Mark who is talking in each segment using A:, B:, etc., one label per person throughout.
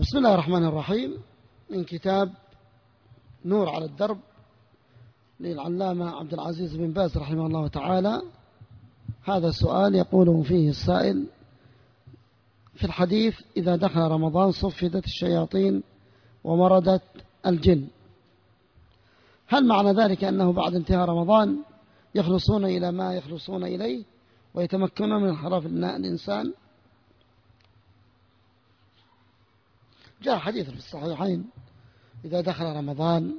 A: بسم الله الرحمن الرحيم. من كتاب نور على الدرب للعلامة عبد العزيز بن باز رحمه الله تعالى. هذا سؤال يقوله فيه السائل: في الحديث إذا دخل رمضان صفدت الشياطين ومردت الجن، هل معنى ذلك أنه بعد انتهاء رمضان يخلصون إلى ما يخلصون إليه ويتمكنون من انحراف الإنسان؟ جاء حديث في الصحيحين: إذا دخل رمضان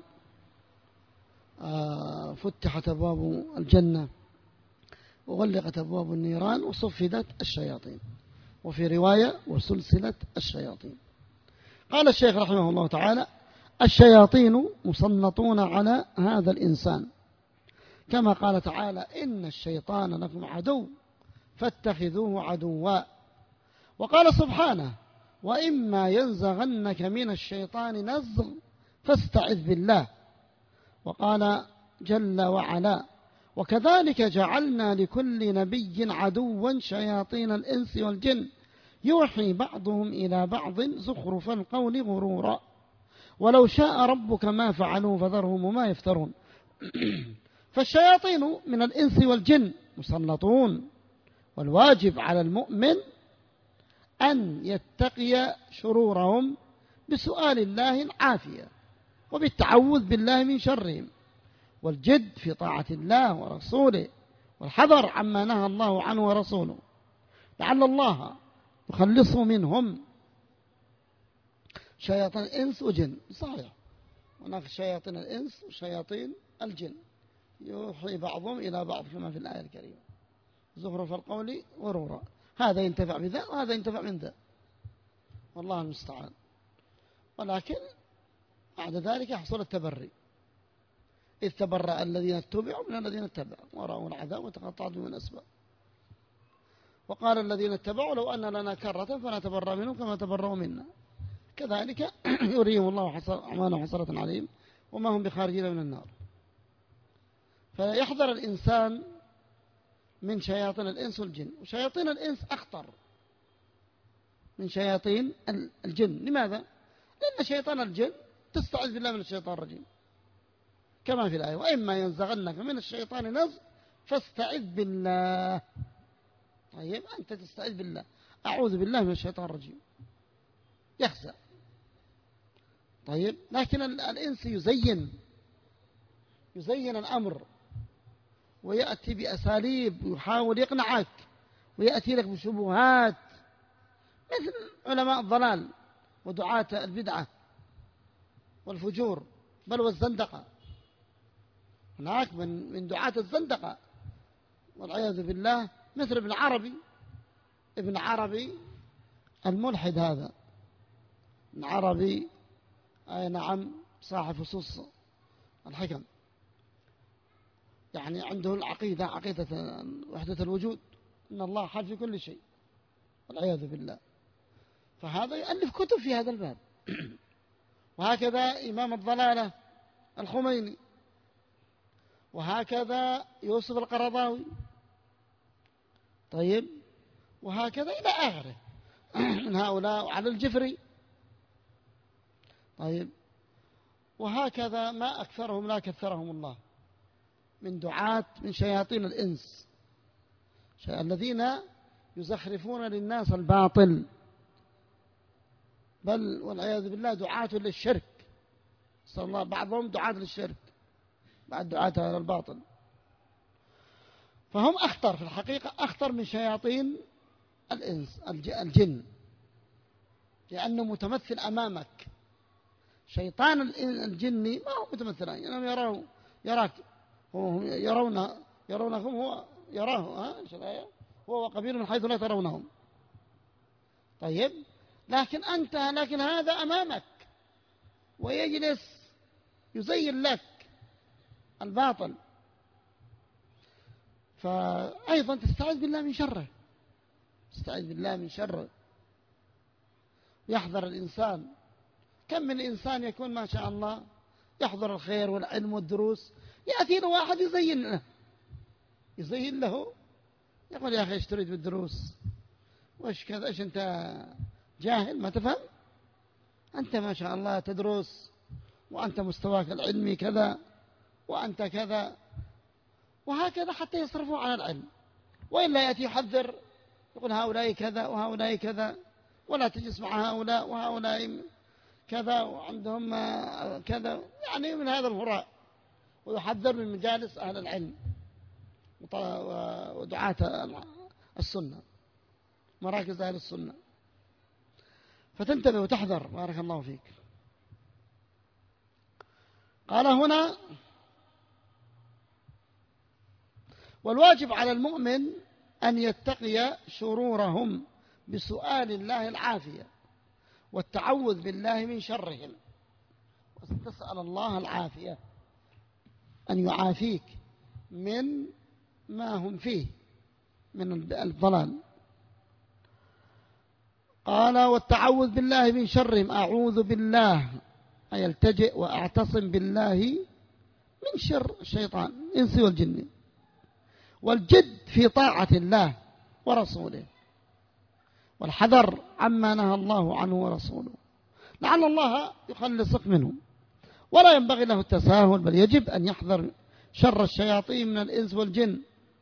A: فتحت أبواب الجنة وغلقت أبواب النيران وصفدت الشياطين، وفي رواية وسلسلت الشياطين. قال الشيخ رحمه الله تعالى: الشياطين مسلطون على هذا الإنسان، كما قال تعالى: إن الشيطان لكم عدو فاتخذوه عدوا. وقال سبحانه: وإما ينزغنك من الشيطان نزغ فاستعذ بالله. وقال جل وعلا: وكذلك جعلنا لكل نبي عدوا شياطين الإنس والجن يوحي بعضهم إلى بعض زخرف القول غرورا ولو شاء ربك ما فعلوا فذرهم وما يفترون. فالشياطين من الإنس والجن مسلطون، والواجب على المؤمن أن يتقي شرورهم بسؤال الله العافية وبالتعوذ بالله من شرهم، والجد في طاعة الله ورسوله، والحذر عما نهى الله عنه ورسوله، لعل الله يخلصه منهم. شياطين الإنس وجن، صحيح، هناك شياطين الإنس وشياطين الجن يوحي بعضهم إلى بعض كما في الآية الكريمة زخرف القول غرورا. هذا ينتفع بذا وهذا ينتفع من ذا، والله المستعان. ولكن بعد ذلك يحصل التبري، إذ تبرأ الذين اتبعوا من الذين اتبعوا ورأوا العذاب وتقطعت بهم الأسباب. وقال الذين اتبعوا: لو أن لنا كرة فنتبرأ منهم كما تبرأوا منا، كذلك يريهم الله أعمالهم حسرة عليهم وما هم بخارجين من النار. فيحذر الإنسان من شياطين الإنس والجن. وشياطين الإنس أخطر من شياطين الجن. لماذا؟ لأن شيطان الجن تستعذ بالله من الشيطان الرجيم، كما في الآية: وإما ينزغنك من الشيطان نزغ فاستعذ بالله. طيب، أنت تستعذ بالله، أعوذ بالله من الشيطان الرجيم، يخزى. طيب، لكن الإنس يزين الأمر ويأتي بأساليب ويحاول يقنعك ويأتي لك بشبهات، مثل علماء الضلال ودعاة البدعة والفجور بل والزندقة. هناك من دعاة الزندقة والعياذ بالله مثل ابن عربي الملحد. هذا ابن عربي، أي نعم، صاحب فصوص الحكم، يعني عنده العقيدة، عقيدة وحدة الوجود، إن الله حال في كل شيء والعياذ بالله. فهذا يؤلف كتب في هذا الباب. وهكذا إمام الضلالة الخميني، وهكذا يوسف القرضاوي، طيب، وهكذا إلى آخره من هؤلاء، وعلى الجفري، طيب، وهكذا ما أكثرهم لا كثرهم الله من دعاة من شياطين الإنس، الذين يزخرفون للناس الباطل، بل والعياذ بالله دعاة للشرك، صلى الله، بعضهم دعاة للشرك بعد دعاة على الباطل. فهم أخطر في الحقيقة، أخطر من شياطين الإنس الجن، لأنه متمثل أمامك. شيطان الجن ما هو متمثل، إنهم يرونكم، هو يراه، هو وقبيل من حيث لا ترونهم. طيب، لكن هذا أمامك ويجلس يزين لك الباطل. فأيضا تستعيذ بالله من شره، يحذر الإنسان. كم من إنسان يكون ما شاء الله يحضر الخير والعلم والدروس، يأتي له واحد يزين له، يقول: يا أخي ايش تريد بالدروس؟ وإيش كذا؟ إيش أنت جاهل ما تفهم؟ أنت ما شاء الله تدرس، وأنت مستواك العلمي كذا، وأنت كذا، وهكذا حتى يصرفوا على العلم. وإلا يأتي يحذر يقول هؤلاء كذا وهؤلاء كذا، ولا تجلس مع هؤلاء وهؤلاء كذا وعندهم كذا، يعني من هذا الهراء. ويحذر من مجالس أهل العلم ودعاة السنة، مراكز أهل السنة، فتنتبه وتحذر. بارك الله فيك. قال هنا: والواجب على المؤمن أن يتقي شرورهم بسؤال الله العافية والتعوذ بالله من شرهم، وتسأل الله العافية، أن يعافيك من ما هم فيه من الضلال. قال: والتعوذ بالله من شرهم، أعوذ بالله، أي التجئ وأعتصم بالله من شر الشيطان الإنس والجن، والجد في طاعة الله ورسوله، والحذر عما نهى الله عنه ورسوله، لعل الله يخلصك منهم. ولا ينبغي له التساهل، بل يجب أن يحذر شر الشياطين من الإنس والجن،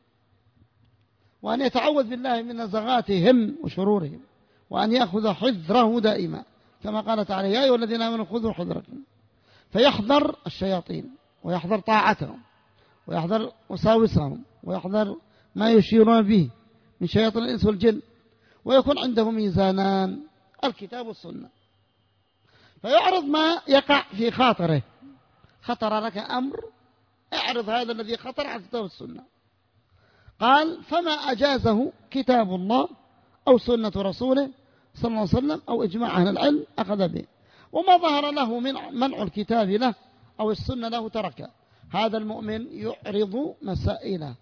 A: وأن يتعوذ بالله من نزغاتهم وشرورهم، وأن يأخذ حذره دائما، كما قال تعالى: يا أيها الذين آمنوا خذوا حذركم. فيحذر الشياطين، ويحذر طاعتهم، ويحذر وساوسهم، ويحذر ما يشيرون به من شياطين الإنس والجن، ويكون عنده ميزانان: الكتاب والسنة. فيعرض ما يقع في خاطره. خطر لك أمر، اعرض هذا الذي خطر على الكتاب والسنة. قال: فما أجازه كتاب الله أو سنة رسوله صلى الله عليه وسلم أو إجماع أهل العلم أخذ به، وما ظهر له من منع الكتاب له أو السنة له تركه. هذا المؤمن يعرض مسائله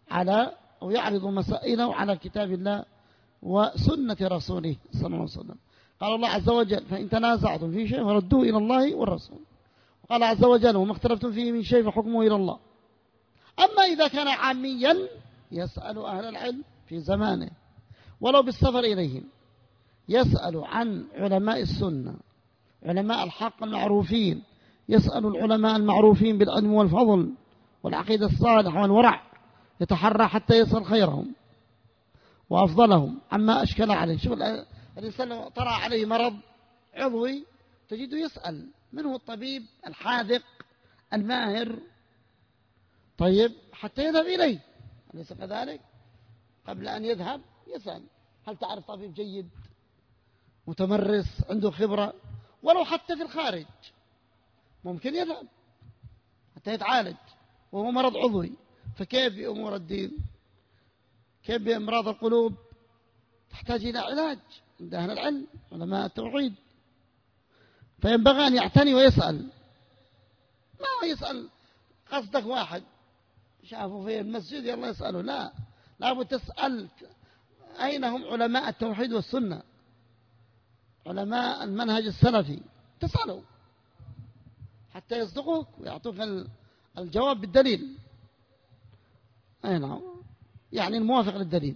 A: على كتاب الله وسنة رسوله صلى الله عليه وسلم. قال الله عز وجل: فإن تنازعتم في شيء فردوه إلى الله والرسول. وقال عز وجل: وما اختلفتم فيه من شيء فحكمه إلى الله. أما إذا كان عاميا يسأل أهل العلم في زمانه ولو بالسفر إليهم، يسأل عن علماء السنة، علماء الحق المعروفين، يسأل العلماء المعروفين بالعلم والفضل والعقيدة الصالحة والورع، يتحرى حتى يصل خيرهم وأفضلهم عما أشكل عليه. شوف الإنسان لو طرأ عليه مرض عضوي تجده يسأل من هو الطبيب الحاذق الماهر، طيب، حتى يذهب إليه، أليس كذلك؟ قبل أن يذهب يسأل: هل تعرف طبيب جيد متمرس عنده خبرة؟ ولو حتى في الخارج ممكن يذهب حتى يتعالج وهو مرض عضوي. فكيف بأمور الدين؟ كيف بأمراض القلوب؟ تحتاج إلى علاج عند أهل العلم علماء التوحيد. فينبغي أن يعتني ويسأل، ما هو يسأل قصدك واحد شافوا في المسجد يلا يسأله، لا، لابد تسأل أين هم علماء التوحيد والسنة، علماء المنهج السلفي، تسأله حتى يصدقوك ويعطوك الجواب بالدليل. أي نعم، يعني الموافق للدليل.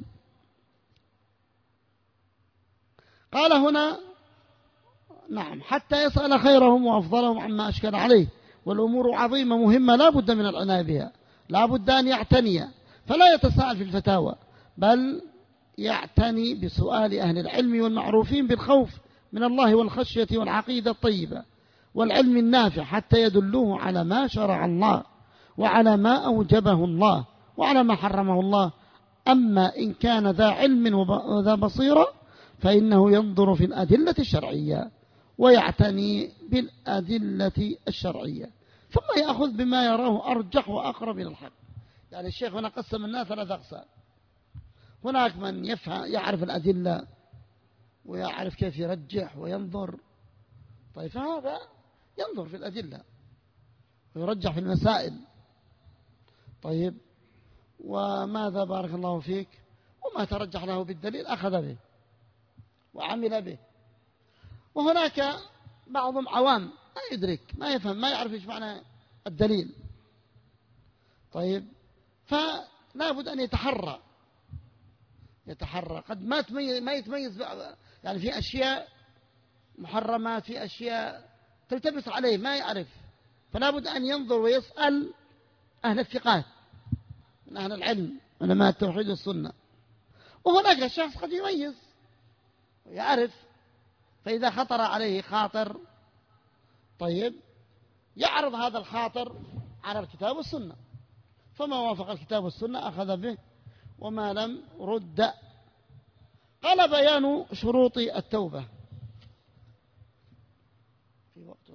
A: قال هنا: نعم، حتى يسأل خيرهم وأفضلهم عما أشكل عليه، والأمور عظيمة مهمة لا بد من العناية بها، لا بد أن يعتني، فلا يتساءل في الفتاوى، بل يعتني بسؤال أهل العلم والمعروفين بالخوف من الله والخشية والعقيدة الطيبة والعلم النافع، حتى يدلوه على ما شرع الله وعلى ما أوجبه الله وعلى ما حرمه الله. أما إن كان ذا علم وذا بصيرة فإنه ينظر في الأدلة الشرعية ويعتني بالأدلة الشرعية، ثم يأخذ بما يراه أرجح وأقرب إلى الحق. يعني الشيخ هنا قسم الناس ثلاث أقسام: هناك من يعرف الأدلة ويعرف كيف يرجح وينظر، طيب، فهذا ينظر في الأدلة ويرجح في المسائل، طيب، وماذا بارك الله فيك، وما ترجح له بالدليل أخذ به وعمل به. وهناك بعضهم عوام ما يدرك، ما يفهم، ما يعرف ايش معنى الدليل، طيب، فلا بد أن يتحرى قد ما يتميز، يعني في أشياء محرمات، في أشياء تلتبس عليه ما يعرف، فلا بد أن ينظر ويسأل أهل الثقات من أهل العلم علماء التوحيد والسنة. وهناك الشخص قد يميز ويعرف، فإذا خطر عليه خاطر طيب يعرض هذا الخاطر على الكتاب والسنة، فما وافق الكتاب والسنة أخذ به وما لم رد. قال بيان شروط التوبة. في وقت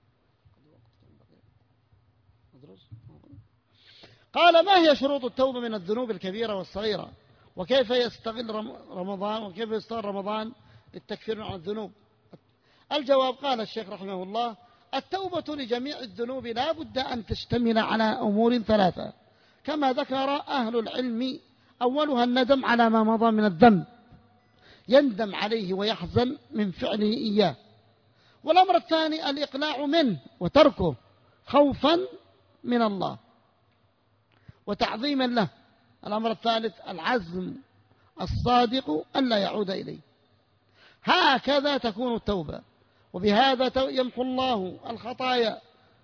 A: قال ما هي شروط التوبة من الذنوب الكبيرة والصغيرة، وكيف يستغل رمضان وكيف يستغل رمضان للتكفير عن الذنوب؟ الجواب قال الشيخ رحمه الله: التوبة لجميع الذنوب لا بد أن تشتمل على أمور ثلاثة كما ذكر أهل العلم. أولها الندم على ما مضى من الذنب، يندم عليه ويحزن من فعله إياه. والأمر الثاني الإقلاع منه وتركه خوفا من الله وتعظيما له. الأمر الثالث العزم الصادق ألا يعود إليه. هكذا تكون التوبة، وبهذا يمحو الله الخطايا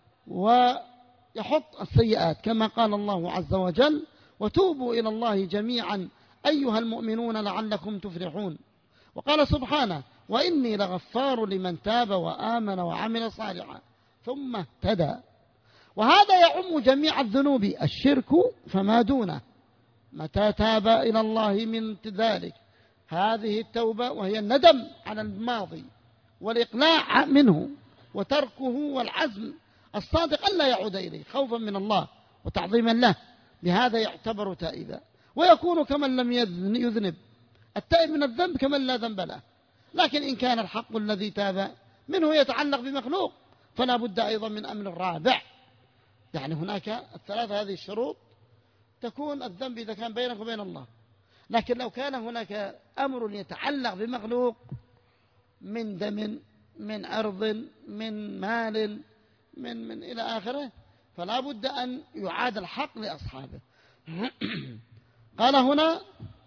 A: ويحط السيئات، كما قال الله عز وجل: وتوبوا إلى الله جميعا أيها المؤمنون لعلكم تفلحون. وقال سبحانه: وإني لغفار لمن تاب وآمن وعمل صالحا ثم اهتدى. وهذا يعم جميع الذنوب، الشرك فما دونه متى تاب إلى الله من ذلك. هذه التوبة وهي الندم على الماضي والإقلاع منه وتركه والعزم الصادق ألا يعود إليه خوفا من الله وتعظيما له، بهذا يعتبر تائبا ويكون كمن لم يذنب. التائب من الذنب كمن لا ذنب له. لكن إن كان الحق الذي تاب منه يتعلق بمخلوق فلا بد أيضا من أمر رابع. يعني هناك الثلاثة هذه الشروط تكون الذنب إذا كان بينك وبين الله، لكن لو كان هناك أمر يتعلق بمخلوق من دم من أرض من مال من إلى آخره فلا بد أن يعاد الحق لأصحابه. قال هنا: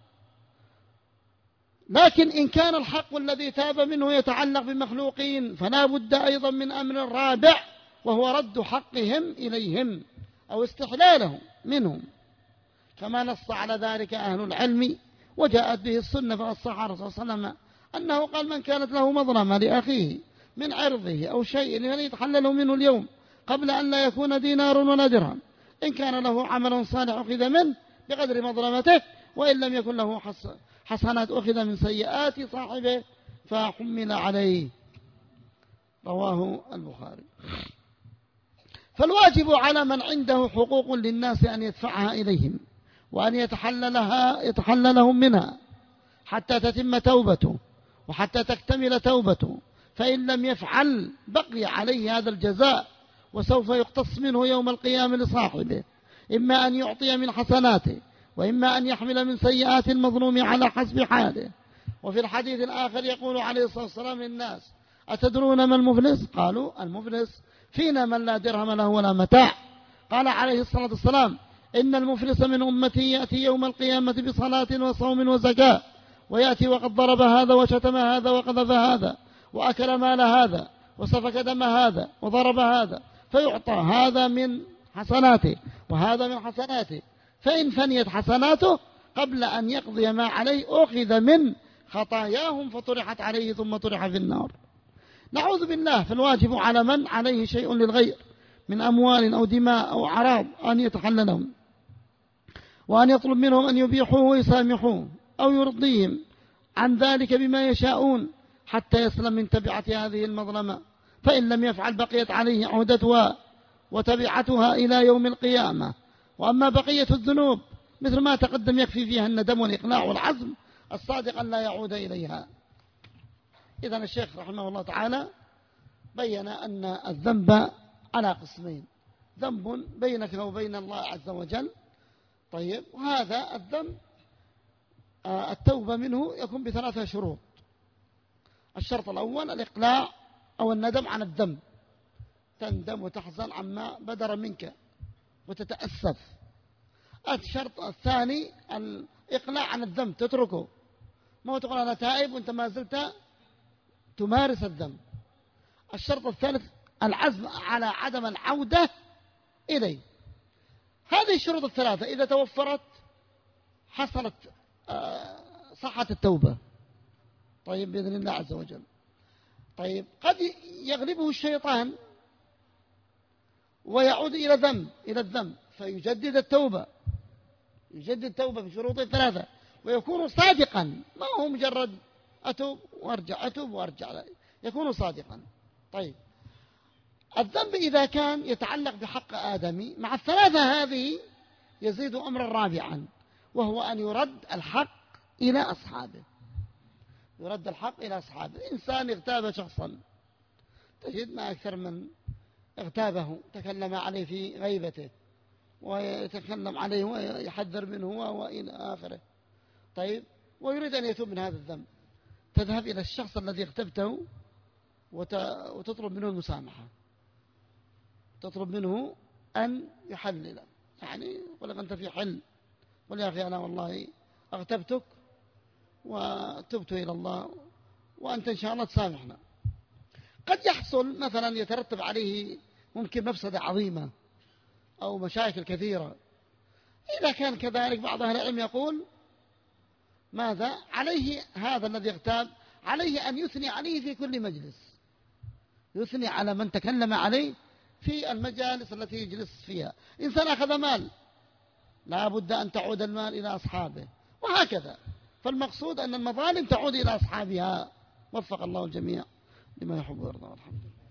A: لكن إن كان الحق الذي تاب منه يتعلق بمخلوقين فلا بد أيضا من أمر رابع، وهو رد حقهم إليهم أو استحلاله منهم، كما نص على ذلك أهل العلم وجاءت به السنة. فالصح الرسول صلى الله عليه وسلم أنه قال: من كانت له مظلمة لأخيه من عرضه أو شيء فليتحلله منه اليوم قبل أن لا يكون دينار ولا درهم. إن كان له عمل صالح أخذ منه بقدر مظلمته، وإن لم يكن له حسنات أخذ من سيئات صاحبه فحمل عليه. رواه البخاري. فالواجب على من عنده حقوق للناس أن يدفعها إليهم وأن يتحللهم منها حتى تتم توبته وحتى تكتمل توبته، فإن لم يفعل بقي عليه هذا الجزاء، وسوف يقتص منه يوم القيامة لصاحبه، إما أن يعطي من حسناته وإما أن يحمل من سيئات المظلوم على حسب حاله. وفي الحديث الآخر يقول عليه الصلاة والسلام للناس: أتدرون ما المفلس؟ قالوا: المفلس فينا من لا درهم له ولا متاع. قال عليه الصلاة والسلام: إن المفلس من أمتي يأتي يوم القيامة بصلاة وصوم وزكاة، ويأتي وقد ضرب هذا وشتم هذا وقذف هذا وأكل مال هذا وسفك دم هذا وضرب هذا، فيعطى هذا من حسناته وهذا من حسناته، فإن فنيت حسناته قبل أن يقضي ما عليه أخذ من خطاياهم فطرحت عليه ثم طرح في النار. نعوذ بالله. فالواجب على من عليه شيء للغير من أموال أو دماء أو أعراض أن يتحللهم، وأن يطلب منهم أن يبيحوه ويسامحوه أو يرضيهم عن ذلك بما يشاءون حتى يسلم من تبعة هذه المظلمة. فإن لم يفعل بقيت عليه عهدتها وتبعتها إلى يوم القيامة. وأما بقية الذنوب مثل ما تقدم يكفي فيها الندم والإقلاع والعزم الصادق أن لا يعود إليها. إذن الشيخ رحمه الله تعالى بيّن أن الذنب على قسمين: ذنب بينك وبين الله عز وجل، طيب، وهذا الذنب التوبة منه يكون بثلاثة شروط. الشرط الأول الإقلاع أو الندم عن الذنب، تندم وتحزن عما بدر منك وتتأسف. الشرط الثاني الإقلاع عن الذنب، تتركه، ما تقول أنا تائب وأنت ما زلت تمارس الذنب. الشرط الثالث العزم على عدم العودة إليه. هذه الشروط الثلاثة إذا توفرت حصلت صحة التوبة. طيب بإذن الله عز وجل. طيب قد يغلبه الشيطان ويعود إلى الذنب فيجدد التوبة، يجدد التوبة بشروطه الثلاثة ويكون صادقا، ما هو مجرد أتوب وأرجع، يكون صادقا. طيب الذنب إذا كان يتعلق بحق آدمي مع الثلاثة هذه يزيد أمرا رابعا، وهو أن يرد الحق إلى أصحابه. يرد الحق إلى أصحابه. إنسان اغتاب شخصا، تجد ما أكثر من اغتابه، تكلم عليه في غيبته ويتكلم عليه ويحذر منه وإلى آخره. طيب ويريد أن يتوب من هذا الذنب، تذهب إلى الشخص الذي اغتبته وتطلب منه المسامحة، تطلب منه أن يحلل، يعني يقول لك أنت في حل، قل يا أخي أنا والله اغتبتك وتبت إلى الله وأنت إن شاء الله تسامحنا. قد يحصل مثلا يترتب عليه ممكن مفسدة عظيمة أو مشاكل كثيرة. إذا كان كذلك بعض أهل العلم يقول ماذا عليه هذا الذي اغتاب؟ عليه أن يثني عليه في كل مجلس، يثني على من تكلم عليه في المجالس التي يجلس فيها. إنسان أخذ مال لا بد أن تعود المال إلى أصحابه، وهكذا. فالمقصود أن المظالم تعود إلى أصحابها. وفق الله الجميع لما يحب ويرضى والحمد لله.